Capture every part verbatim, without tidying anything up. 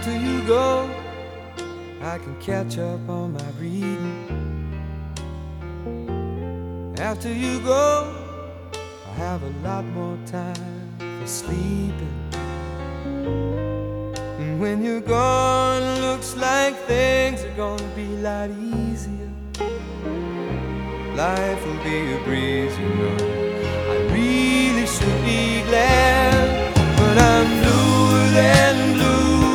After you go, I can catch up on my reading. After you go, I have a lot more time for sleeping. And when you're gone, looks like things are gonna be a lot easier. Life will be a breeze, you know. I really should be glad, but I'm bluer than blue,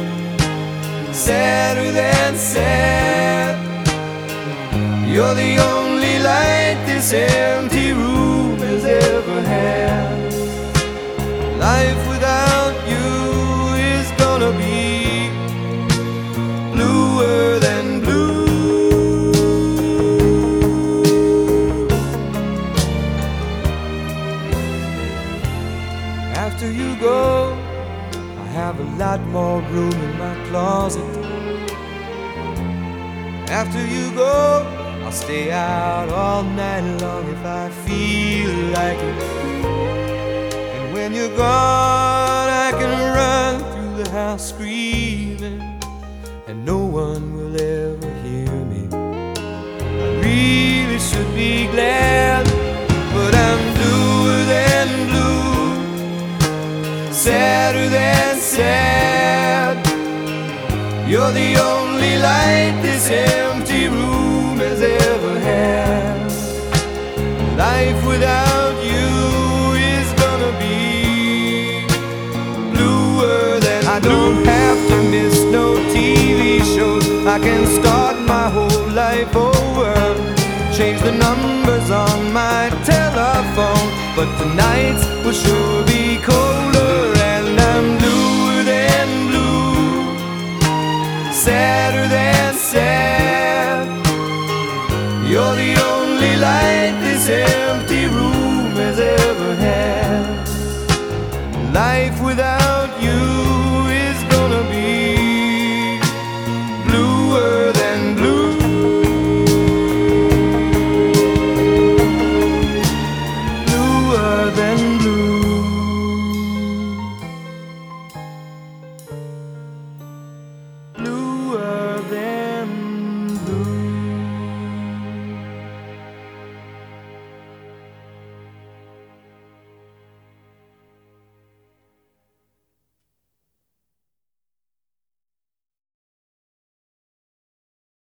sadder than sad. You're the only light this empty room has ever had. Life without you is gonna be bluer than blue. After you go, I have a lot more room in my closet. After you go, I'll stay out all night long if I feel like it. And when you're gone, I can run through the house screaming, and no one will ever hear me. I really should be glad, but I'm bluer than blue, sadder than sad. You're the only light this empty room has ever had. Life without you is gonna be bluer than blue. I don't have to miss no T V shows. I can start my whole life over, change the numbers on my telephone, but tonight's will sure be colder. And I'm bluer than blue, sadder than